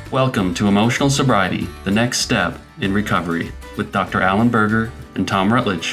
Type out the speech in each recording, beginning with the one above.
Welcome to Emotional Sobriety, the next step in recovery, with Dr. Alan Berger and Tom Rutledge.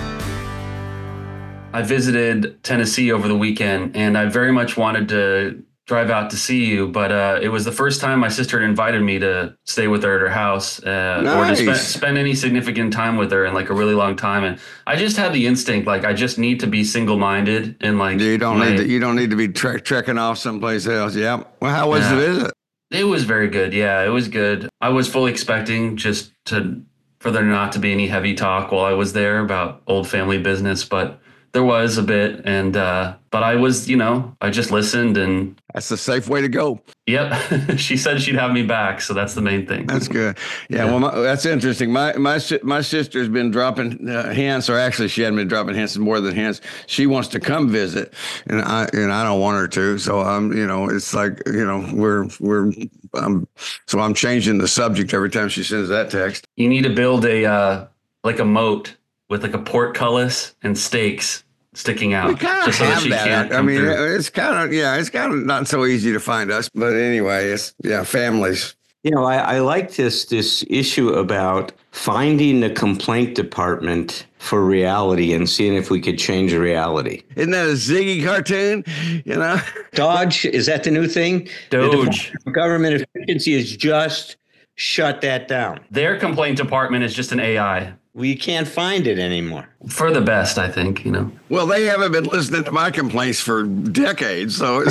I visited Tennessee over the weekend, and I very much wanted to drive out to see you, but it was the first time my sister had invited me to stay with her at her house or to spend any significant time with her in like a really long time. And I just had the instinct, like I just need to be single-minded and like you don't need to be trekking off someplace else. Yeah. Well, how was the visit? It was very good. Yeah, it was good. I was fully expecting for there not to be any heavy talk while I was there about old family business, but there was a bit, and but I was, I just listened, and that's the safe way to go. Yep, she said she'd have me back, so that's the main thing. That's good. Yeah. Well, that's interesting. My sister's been dropping hints, or actually, she hadn't been dropping hints, more than hints. She wants to come visit, and I don't want her to. So it's like so I'm changing the subject every time she sends that text. You need to build a moat with like a portcullis and stakes sticking out. We kind of have that. I mean, it's kind of not so easy to find us, but anyway, families. I like this issue about finding the complaint department for reality and seeing if we could change the reality. Isn't that a Ziggy cartoon? Dodge, is that the new thing? Doge. The government efficiency has just shut that down. Their complaint department is just an AI. We can't find it anymore. For the best, I think, Well, they haven't been listening to my complaints for decades, so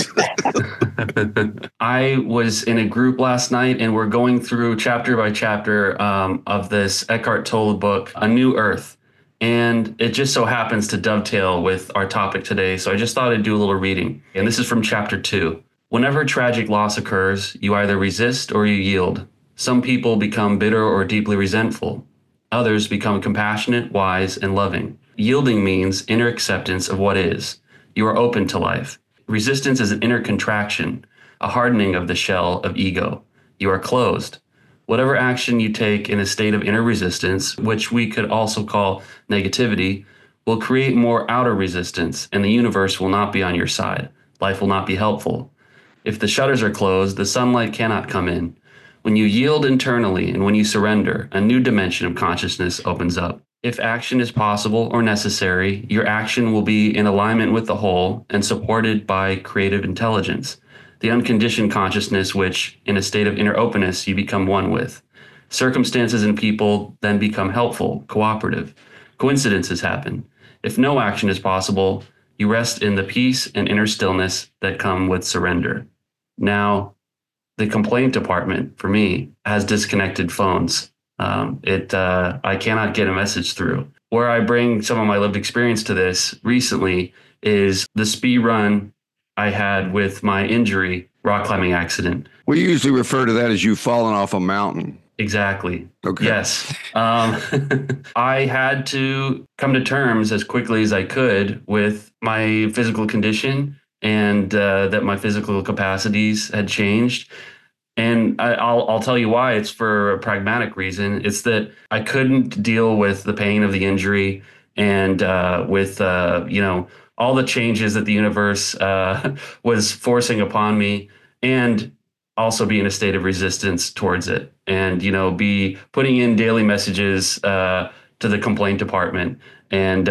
I was in a group last night, and we're going through chapter by chapter of this Eckhart Tolle book, A New Earth. And it just so happens to dovetail with our topic today, so I just thought I'd do a little reading. And this is from chapter 2. Whenever tragic loss occurs, you either resist or you yield. Some people become bitter or deeply resentful. Others become compassionate, wise, and loving. Yielding means inner acceptance of what is. You are open to life. Resistance is an inner contraction, a hardening of the shell of ego. You are closed. Whatever action you take in a state of inner resistance, which we could also call negativity, will create more outer resistance, and the universe will not be on your side. Life will not be helpful. If the shutters are closed, the sunlight cannot come in. When you yield internally and when you surrender, a new dimension of consciousness opens up. If action is possible or necessary, your action will be in alignment with the whole and supported by creative intelligence, the unconditioned consciousness which, in a state of inner openness, you become one with. Circumstances and people then become helpful, cooperative. Coincidences happen. If no action is possible, you rest in the peace and inner stillness that come with surrender. Now, the complaint department, for me, has disconnected phones. I cannot get a message through. Where I bring some of my lived experience to this recently is the speed run I had with my injury, rock climbing accident. We usually refer to that as you falling off a mountain. Exactly. Okay. Yes. I had to come to terms as quickly as I could with my physical condition and that my physical capacities had changed. And I'll tell you why. It's for a pragmatic reason. It's that I couldn't deal with the pain of the injury and with all the changes that the universe was forcing upon me, and also be in a state of resistance towards it, and be putting in daily messages to the complaint department, and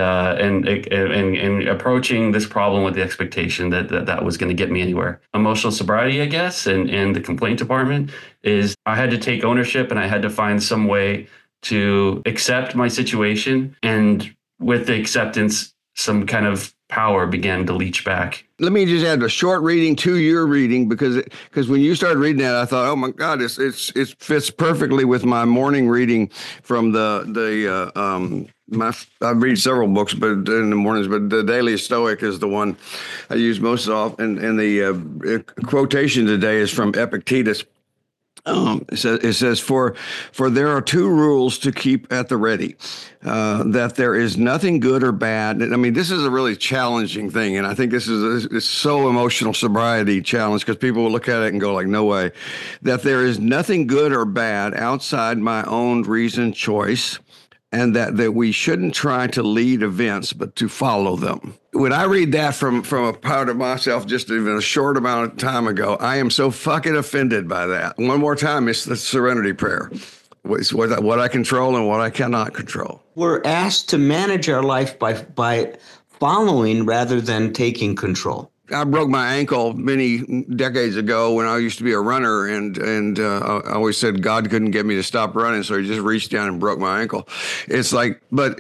approaching this problem with the expectation that was going to get me anywhere. Emotional sobriety, I guess, and the complaint department is I had to take ownership, and I had to find some way to accept my situation, and with the acceptance, some kind of power began to leach back. Let me just add a short reading to your reading, because when you started reading that, I thought, oh my God, it fits perfectly with my morning reading from I read several books, but in the mornings, but the Daily Stoic is the one I use most often. And the quotation today is from Epictetus. It says, for there are two rules to keep at the ready, that there is nothing good or bad. I mean, this is a really challenging thing. And I think this is so emotional sobriety challenge, because people will look at it and go like, no way, that there is nothing good or bad outside my own reasoned choice, and that we shouldn't try to lead events, but to follow them. when I read that from a part of myself just even a short amount of time ago, I am so fucking offended by that. One more time, it's the serenity prayer. It's what I control and what I cannot control. We're asked to manage our life by following rather than taking control. I broke my ankle many decades ago when I used to be a runner, and I always said God couldn't get me to stop running, so he just reached down and broke my ankle. It's like, but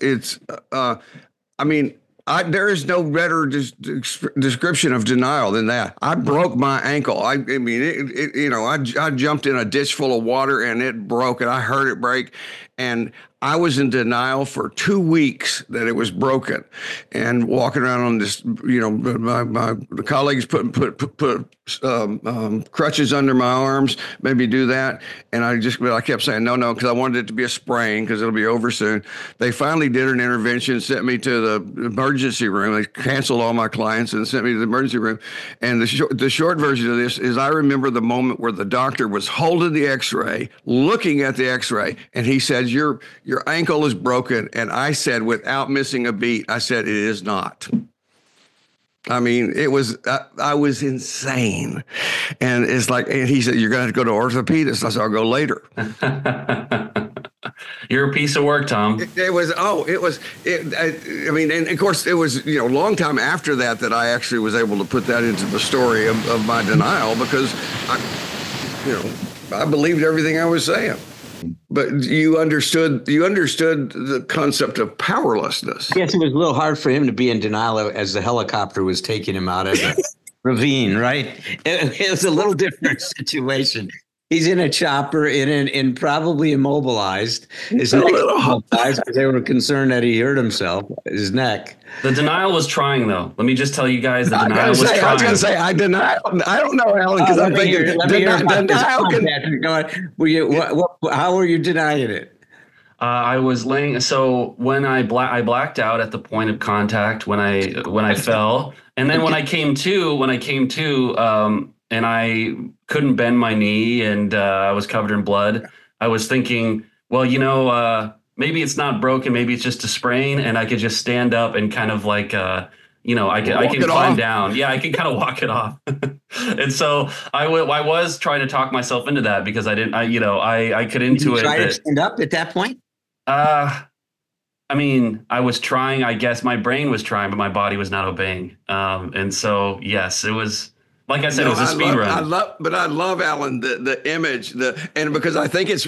I mean, there is no better description of denial than that. I broke my ankle. I mean, I jumped in a ditch full of water and it broke, and I heard it break, and I was in denial for 2 weeks that it was broken, and walking around on this, my colleagues put crutches under my arms, made me do that. And I kept saying, no, because I wanted it to be a sprain because it'll be over soon. They finally did an intervention, sent me to the emergency room. They canceled all my clients and sent me to the emergency room. And the short version of this is I remember the moment where the doctor was holding the x-ray, looking at the x-ray, and he said, your ankle is broken. And I said, without missing a beat, I said, it is not. I mean, I was insane. And it's like, and he said, you're going to have to go to orthopedist. I said, I'll go later. You're a piece of work, Tom. I mean, and of course, it was, a long time after that I actually was able to put that into the story of my denial, because I believed everything I was saying. But you understood the concept of powerlessness. Yes, it was a little hard for him to be in denial as the helicopter was taking him out of the ravine, right? It was a little different situation. He's in a chopper, in probably immobilized. His neck immobilized because they were concerned that he hurt himself, his neck. The denial was trying, though. Let me just tell you guys, the denial was trying. I was going to say, I deny. I don't know, Alan, because I'm thinking denial can. How were you denying it? I was laying. So when I blacked out at the point of contact when I fell, and then when I came to, and I couldn't bend my knee, and I was covered in blood. I was thinking, well, maybe it's not broken. Maybe it's just a sprain, and I could just stand up and kind of like, I can climb down. Yeah, I can kind of walk it off. And so I was trying to talk myself into that, because I could intuit. Did you try to stand up at that point? I mean, I was trying. I guess my brain was trying, but my body was not obeying. And so, yes, it was. Like I said, it was a speed run. I love, Alan, the image, and because I think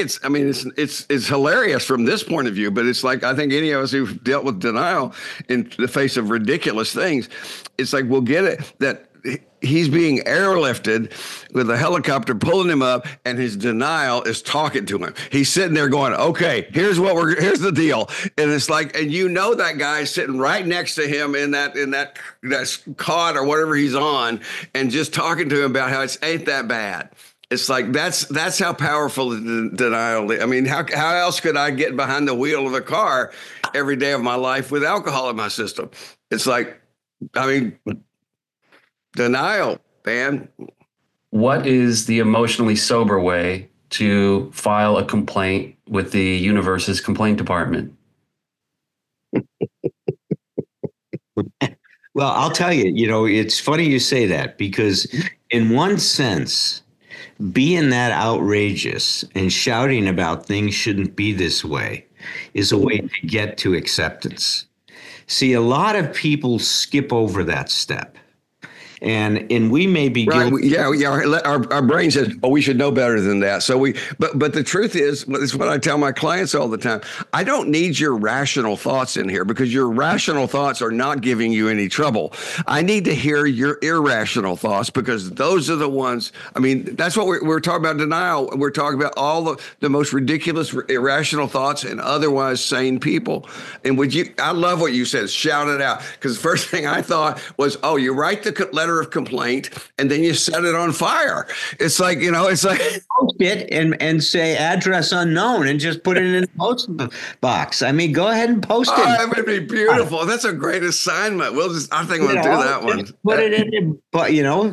it's hilarious from this point of view, but it's like, I think any of us who've dealt with denial in the face of ridiculous things, it's like, we'll get it that he's being airlifted with a helicopter pulling him up, and his denial is talking to him. He's sitting there going, okay, here's the deal. And it's like, and that guy is sitting right next to him in that cot or whatever he's on, and just talking to him about how it ain't that bad. It's like, that's how powerful the denial is. I mean, how else could I get behind the wheel of a car every day of my life with alcohol in my system? It's like, I mean, denial, man. What is the emotionally sober way to file a complaint with the universe's complaint department? Well, I'll tell you, it's funny you say that, because in one sense, being that outrageous and shouting about things shouldn't be this way is a way to get to acceptance. See, a lot of people skip over that step. And we may be guilty. Our brain says, "Oh, we should know better than that." So but the truth is, it's what I tell my clients all the time. I don't need your rational thoughts in here, because your rational thoughts are not giving you any trouble. I need to hear your irrational thoughts, because those are the ones. I mean, that's what we're talking about. Denial. We're talking about all the most ridiculous, irrational thoughts and otherwise sane people. And I love what you said. Shout it out, because the first thing I thought was, oh, you write the letter of complaint and then you set it on fire. It's like, it's like, it and say address unknown and just put it in the post box. I mean, go ahead and post it. That would be beautiful. That's a great assignment. I think we'll do that one. Put it in, but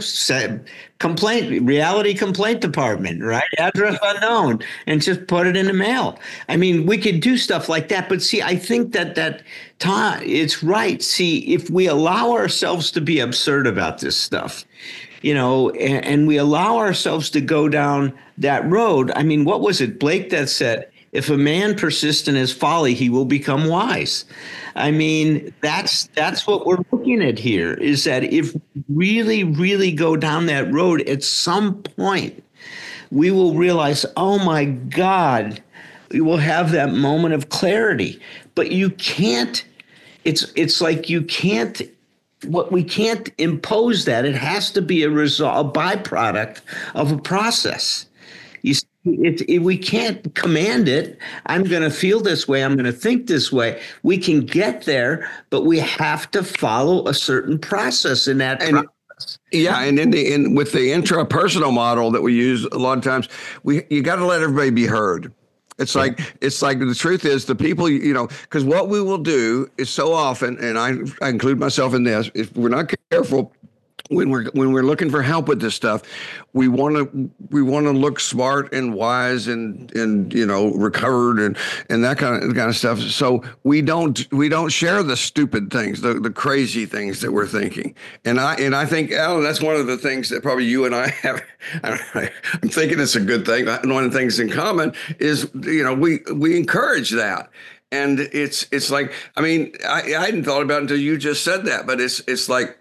reality complaint department, right? Address unknown, and just put it in the mail. I mean, we could do stuff like that. But see, I think that Tom, it's right. See, if we allow ourselves to be absurd about this stuff, and we allow ourselves to go down that road. I mean, what was it, Blake, that said, if a man persists in his folly, he will become wise. I mean, that's what we're looking at here, is that if we really, really go down that road, at some point, we will realize, oh my God, we will have that moment of clarity. But you can't, it's like you can't, we can't impose that. It has to be a byproduct of a process. You see, we can't command it. I'm going to feel this way. I'm going to think this way. We can get there, but we have to follow a certain process in that process. Yeah, and with the intrapersonal model that we use a lot of times, you got to let everybody be heard. It's like the truth is the people, because what we will do is so often, and I include myself in this, if we're not careful, when we're looking for help with this stuff, we want to look smart and wise and recovered and that kind of stuff. So we don't share the stupid things, the crazy things that we're thinking. And I think, Alan, that's one of the things that probably you and I have. I'm thinking it's a good thing. One of the things in common is we encourage that. And it's like, I mean, I hadn't thought about it until you just said that, but it's like,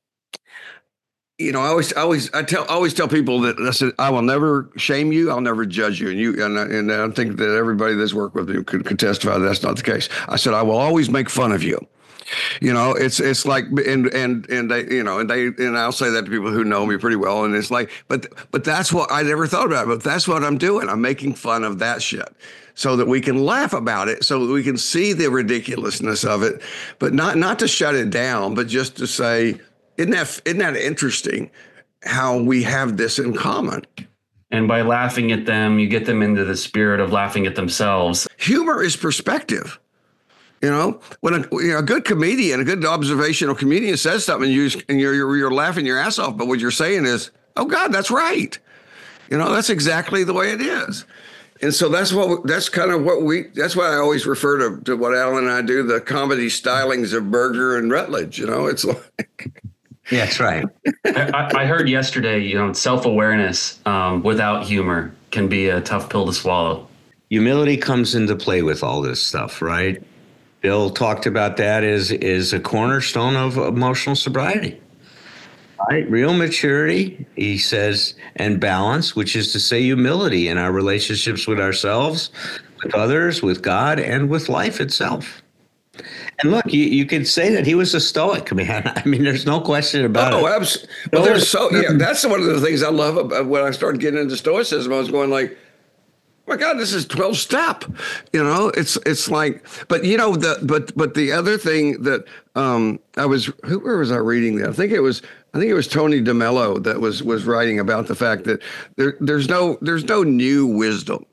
I always tell people that I said, I will never shame you. I'll never judge you. And I think that everybody that's worked with you could testify that that's not the case. I said, I will always make fun of you. It's like, and they, and I'll say that to people who know me pretty well. And it's like, but that's what I never thought about. But that's what I'm doing. I'm making fun of that shit so that we can laugh about it, so that we can see the ridiculousness of it, but not to shut it down, but just to say, isn't that interesting how we have this in common? And by laughing at them, you get them into the spirit of laughing at themselves. Humor is perspective. When a good comedian, a good observational comedian says something, and you're laughing your ass off, but what you're saying is, oh God, that's right. That's exactly the way it is. And so that's why I always refer to what Alan and I do, the comedy stylings of Berger and Rutledge. It's like. Yeah, that's right. I heard yesterday, self-awareness without humor can be a tough pill to swallow. Humility comes into play with all this stuff, right? Bill talked about that is a cornerstone of emotional sobriety. Right? Real maturity, he says, and balance, which is to say humility in our relationships with ourselves, with others, with God, and with life itself. And look, you could say that he was a Stoic, man. I mean, there's no question about it. Oh, absolutely. Well, that's one of the things I love about when I started getting into Stoicism. I was going like, oh my God, this is 12 step. It's like, but the other thing that where was I reading that? I think it was Tony DeMello that was writing about the fact that there's no new wisdom.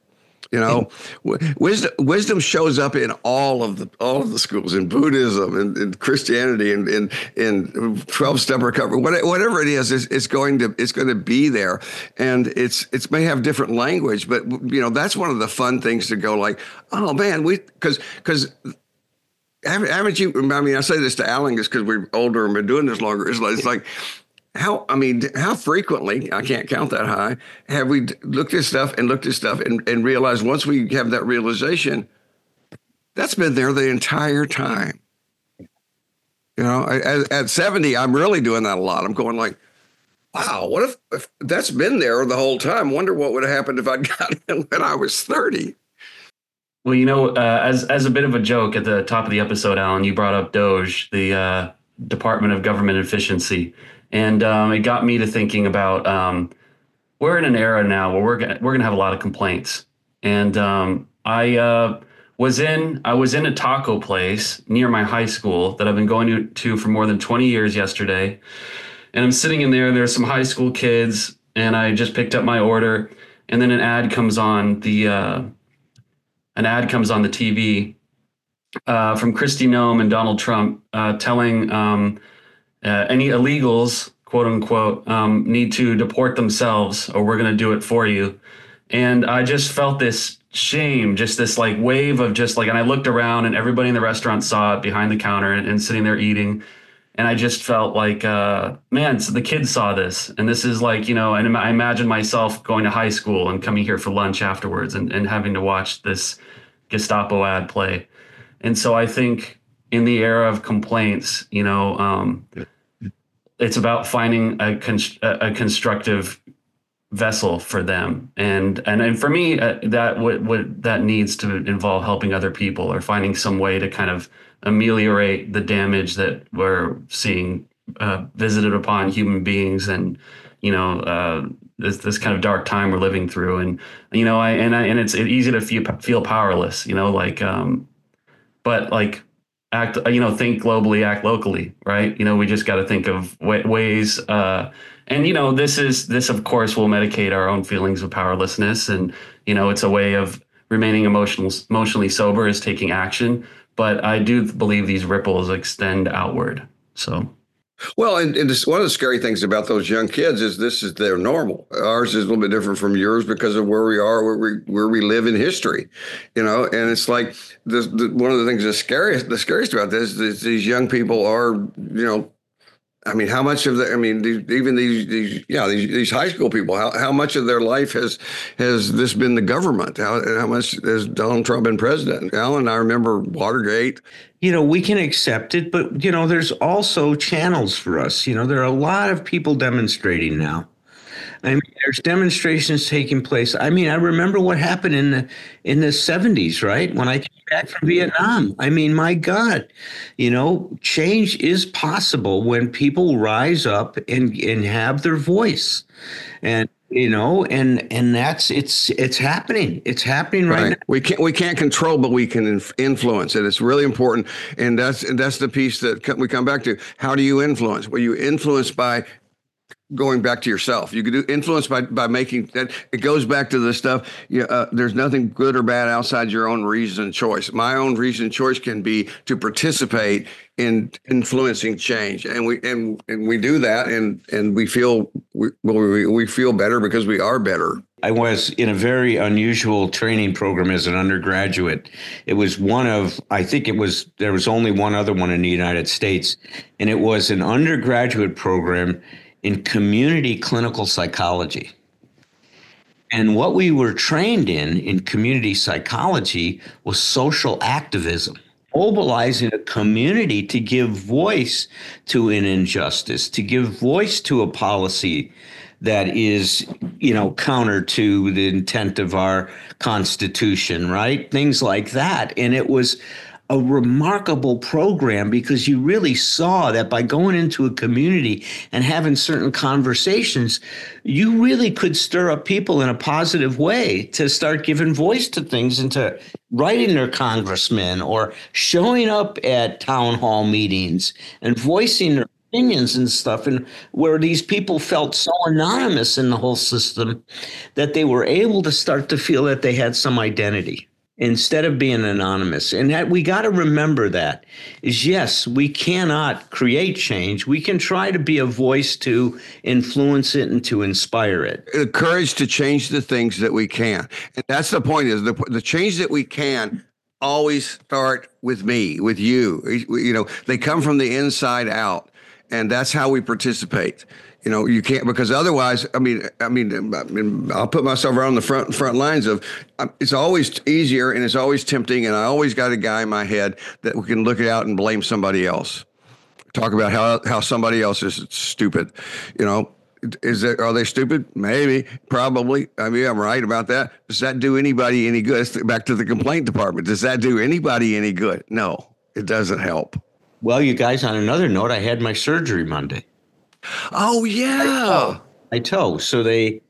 Wisdom shows up in all of the schools, in Buddhism and Christianity and in 12-step recovery, whatever it is, it's going to be there, and it may have different language, but that's one of the fun things to go like, oh man, because haven't you? I mean, I say this to Alan just because we're older and been doing this longer. It's like. How frequently, I can't count that high, have we looked at stuff and realized once we have that realization, that's been there the entire time. At 70, I'm really doing that a lot. I'm going like, wow, what if that's been there the whole time? Wonder what would have happened if I'd gotten it when I was 30. Well, as a bit of a joke at the top of the episode, Alan, you brought up DOGE, the Department of Government Efficiency. And it got me to thinking about we're in an era now where we're gonna have a lot of complaints. And I was in a taco place near my high school that I've been going to for more than 20 years yesterday. And I'm sitting in there. There's some high school kids, and I just picked up my order. and then an ad comes on the TV from Kristi Noem and Donald Trump telling any illegals, quote unquote, need to deport themselves, or we're going to do it for you. And I just felt this shame, just this like wave of just like, and I looked around and everybody in the restaurant saw it behind the counter and sitting there eating. And I just felt like, man, so the kids saw this, and this is like, and I imagine myself going to high school and coming here for lunch afterwards and having to watch this Gestapo ad play. And so I think in the era of complaints, it's about finding a constructive vessel for them, and for me, that needs to involve helping other people or finding some way to kind of ameliorate the damage that we're seeing visited upon human beings, and this kind of dark time we're living through, and it's easy to feel powerless, but like act, think globally, act locally, right? We just got to think of ways, and this of course will medicate our own feelings of powerlessness, and it's a way of remaining emotionally sober is taking action. But I do believe these ripples extend outward. So. Well, and this, one of the scary things about those young kids is this is their normal. Ours is a little bit different from yours because of where we are, where we live in history, and it's like one of the things the scariest about this is these young people are, I mean, how much of these high school people, how much of their life has this been the government? How much has Donald Trump been president? Alan, I remember Watergate. We can accept it, but, there's also channels for us. There are a lot of people demonstrating now. I mean, there's demonstrations taking place. I mean, I remember what happened in the 70s, right? When I came back from Vietnam. I mean, my God, change is possible when people rise up and have their voice. And and that's it's happening. It's happening right now. We can't control, but we can influence it. It's really important, and that's the piece that we come back to. How do you influence? Well, you influence by going back to yourself. You can do influence by making that. It goes back to the stuff. There's nothing good or bad outside your own reason and choice. My own reason and choice can be to participate in influencing change, and we do that, and we feel we feel better because we are better. I was in a very unusual training program as an undergraduate. It was there was only one other one in the United States, and it was an undergraduate program in community clinical psychology. And what we were trained in community psychology was social activism, mobilizing a community to give voice to an injustice, to give voice to a policy that is, counter to the intent of our Constitution, right? Things like that. And it was a remarkable program because you really saw that by going into a community and having certain conversations, you really could stir up people in a positive way to start giving voice to things and to writing their congressmen or showing up at town hall meetings and voicing their opinions and stuff, and where these people felt so anonymous in the whole system that they were able to start to feel that they had some identity instead of being anonymous. And that we got to remember that is, yes, we cannot create change. We can try to be a voice to influence it and to inspire it. The courage to change the things that we can. And that's the point, is the change that we can always start with me, with you. They come from the inside out, and that's how we participate. You can't, because otherwise, I mean, I'll put myself around the front lines of, it's always easier and it's always tempting. And I always got a guy in my head that we can look out and blame somebody else. Talk about how somebody else is stupid. Are they stupid? Maybe, probably. I mean, I'm right about that. Does that do anybody any good? Back to the complaint department. Does that do anybody any good? No, it doesn't help. Well, you guys, on another note, I had my surgery Monday. Oh yeah, my toe. So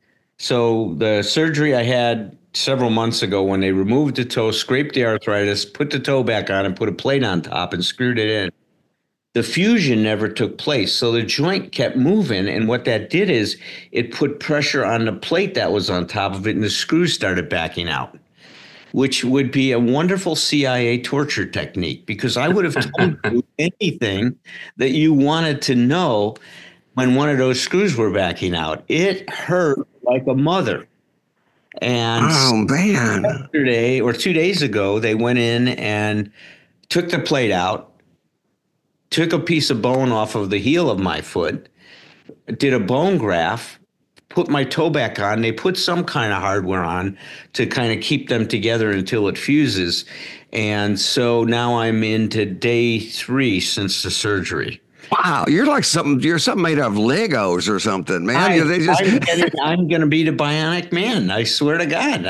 the surgery I had several months ago, when they removed the toe, scraped the arthritis, put the toe back on, and put a plate on top and screwed it in. the fusion never took place. So the joint kept moving. And what that did is it put pressure on the plate that was on top of it, and the screws started backing out, which would be a wonderful CIA torture technique, because I would have told you anything that you wanted to know when one of those screws were backing out. It hurt like a mother. And Oh man. yesterday or 2 days ago, they went in and took the plate out, took a piece of bone off of the heel of my foot, did a bone graft, put my toe back on. They put some kind of hardware on to kind of keep them together until it fuses. And so now I'm into day 3 since the surgery. Wow, you're something made of Legos or something, man. I'm going to be the bionic man. I swear to God.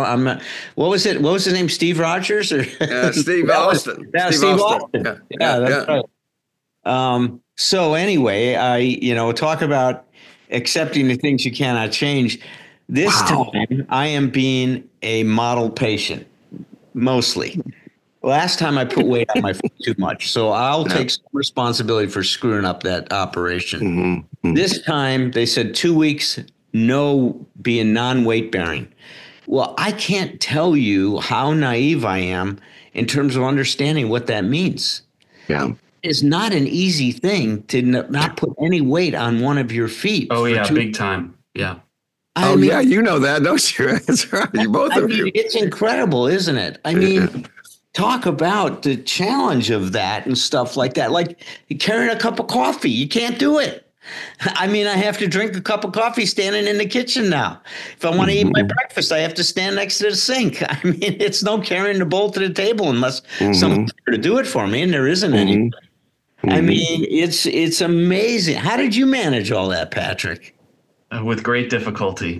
What was his name? Steve Rogers or Steve Austin? Steve Austin. Yeah, that's right. So anyway, talk about accepting the things you cannot change. This time I am being a model patient, mostly. Last time I put weight on my foot too much, so I'll take some responsibility for screwing up that operation. Mm-hmm. This time they said 2 weeks, no being non-weight bearing. Well, I can't tell you how naive I am in terms of understanding what that means. Yeah. It's not an easy thing to not put any weight on one of your feet. Oh, yeah, big time. Yeah. I mean, yeah, you know that, don't you? That's right. Both of you. It's incredible, isn't it? I mean, talk about the challenge of that and stuff like that. Like carrying a cup of coffee, you can't do it. I mean, I have to drink a cup of coffee standing in the kitchen now. If I want to eat my breakfast, I have to stand next to the sink. I mean, it's no carrying the bowl to the table unless someone's there to do it for me, and there isn't any. I mean, it's amazing. How did you manage all that, Patrick? With great difficulty.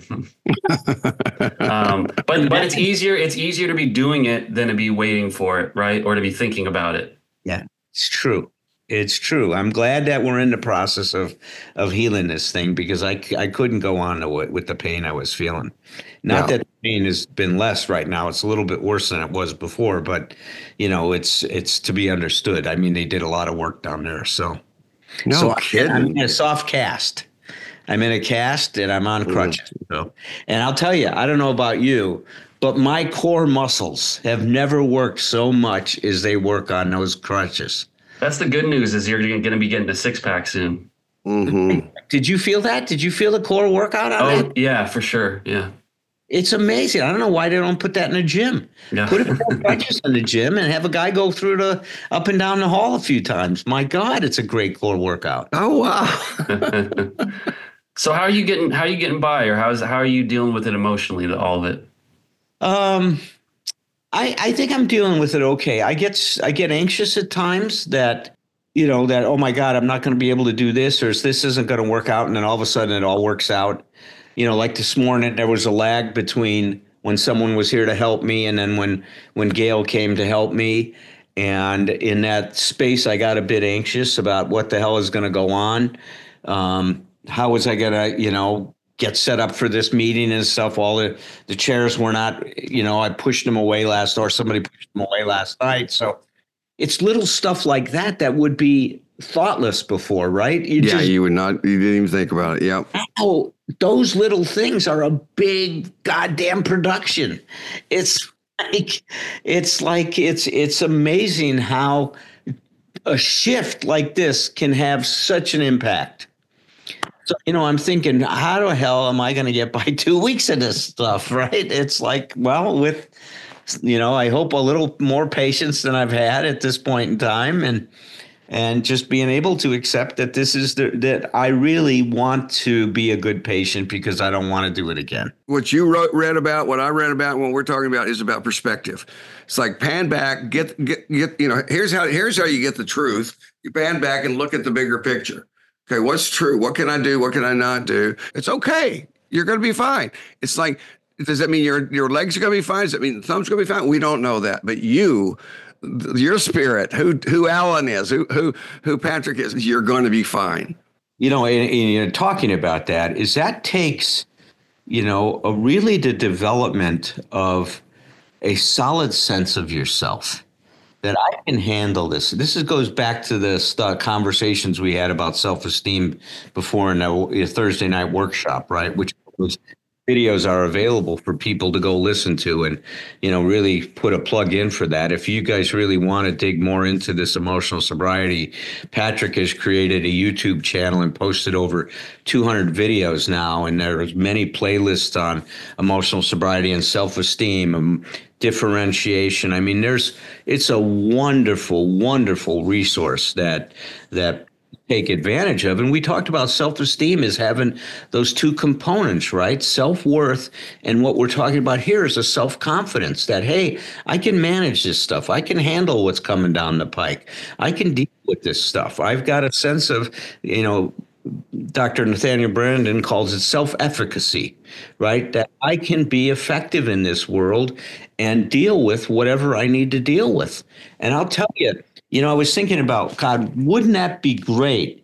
But it's easier to be doing it than to be waiting for it, right? Or to be thinking about it. Yeah, it's true. It's true. I'm glad that we're in the process of healing this thing, because I couldn't go on with the pain I was feeling. Not that the pain has been less right now. It's a little bit worse than it was before, but it's to be understood. I mean, they did a lot of work down there. So kidding. I'm in a soft cast. I'm in a cast and I'm on crutches. So, and I'll tell you, I don't know about you, but my core muscles have never worked so much as they work on those crutches. That's the good news, is you're going to be getting a 6-pack soon. Mm-hmm. Did you feel that? Did you feel the core workout on that? Oh, yeah, for sure. Yeah. It's amazing. I don't know why they don't put that in the gym. Yeah. Put it crutches in the gym and have a guy go through the up and down the hall a few times. My God, it's a great core workout. Oh, wow. So how are you getting by, or how are you dealing with it emotionally, all of it? I think I'm dealing with it okay. I get anxious at times that oh my God, I'm not going to be able to do this, or this isn't going to work out, and then all of a sudden it all works out. Like this morning, there was a lag between when someone was here to help me and then when Gail came to help me. And in that space, I got a bit anxious about what the hell is going to go on. How was I going to, get set up for this meeting and stuff? All the chairs were not, I pushed them away somebody pushed them away last night. So it's little stuff like that would be thoughtless before, right? You would not, you didn't even think about it. Yeah. Oh, those little things are a big goddamn production. It's amazing how a shift like this can have such an impact. So, I'm thinking, how the hell am I going to get by 2 weeks of this stuff, right? It's like, well, with, I hope a little more patience than I've had at this point in time, and just being able to accept that this is that I really want to be a good patient, because I don't want to do it again. What you read about, what I read about, what we're talking about is about perspective. It's like pan back, get here's how you get the truth. You pan back and look at the bigger picture. Okay, what's true? What can I do? What can I not do? It's okay. You're going to be fine. It's like, does that mean your legs are going to be fine? Does that mean the thumb's going to be fine? We don't know that. But your spirit, who Alan is, who Patrick is, you're going to be fine. And talking about that takes, really the development of a solid sense of yourself. that I can handle this. Goes back to the conversations we had about self-esteem before in a Thursday night workshop, right? Which was videos are available for people to go listen to and, really put a plug in for that. If you guys really want to dig more into this emotional sobriety, Patrick has created a YouTube channel and posted over 200 videos now. And there's many playlists on emotional sobriety and self-esteem, differentiation. I mean, it's a wonderful, wonderful resource that take advantage of. And we talked about self-esteem as having those two components, right? Self-worth. And what we're talking about here is a self-confidence that, hey, I can manage this stuff. I can handle what's coming down the pike. I can deal with this stuff. I've got a sense of, Dr. Nathaniel Branden calls it self-efficacy, right? That I can be effective in this world and deal with whatever I need to deal with. And I'll tell you, I was thinking about, God, wouldn't that be great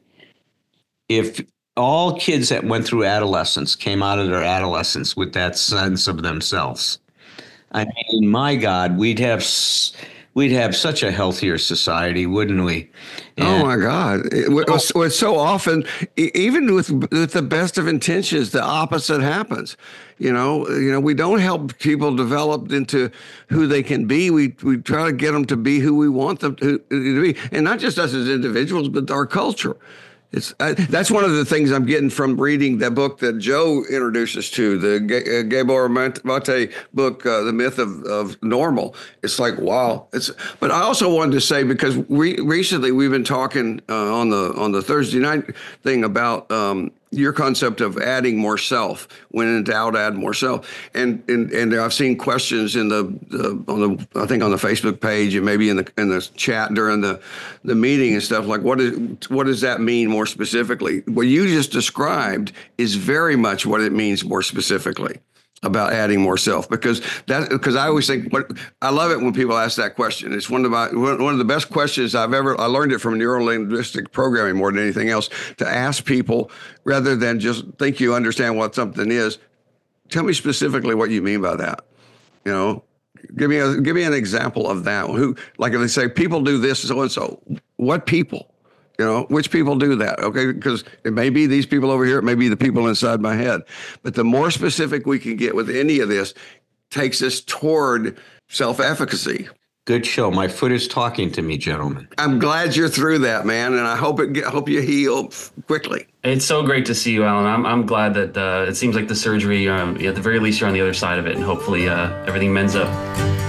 if all kids that went through adolescence came out of their adolescence with that sense of themselves? I mean, my God, we'd have such a healthier society, wouldn't we? Oh my God! It's so often, even with the best of intentions, the opposite happens. We don't help people develop into who they can be. We try to get them to be who we want them to be, and not just us as individuals, but our culture. That's one of the things I'm getting from reading that book that Joe introduces to, the Gabor Mate book, The Myth of Normal. It's like, wow. But I also wanted to say, because recently we've been talking on the Thursday night thing about your concept of adding more self. When in doubt, add more self. And I've seen questions I think on the Facebook page and maybe in the chat during the meeting and stuff, like what does that mean more specifically? What you just described is very much what it means more specifically about adding more self, because I always think, I love it when people ask that question. It's one of the best questions I learned it from neuro-linguistic programming more than anything else, to ask people, rather than just think you understand what something is, tell me specifically what you mean by that. Give me an example of that. Like if they say people do this so and so, what people? Which people do that? Okay, because it may be these people over here, it may be the people inside my head. But the more specific we can get with any of this, takes us toward self-efficacy. Good show. My foot is talking to me, gentlemen. I'm glad you're through that, man, and I hope you heal quickly. It's so great to see you, Alan. I'm glad that it seems like the surgery, at the very least, you're on the other side of it, and hopefully everything mends up.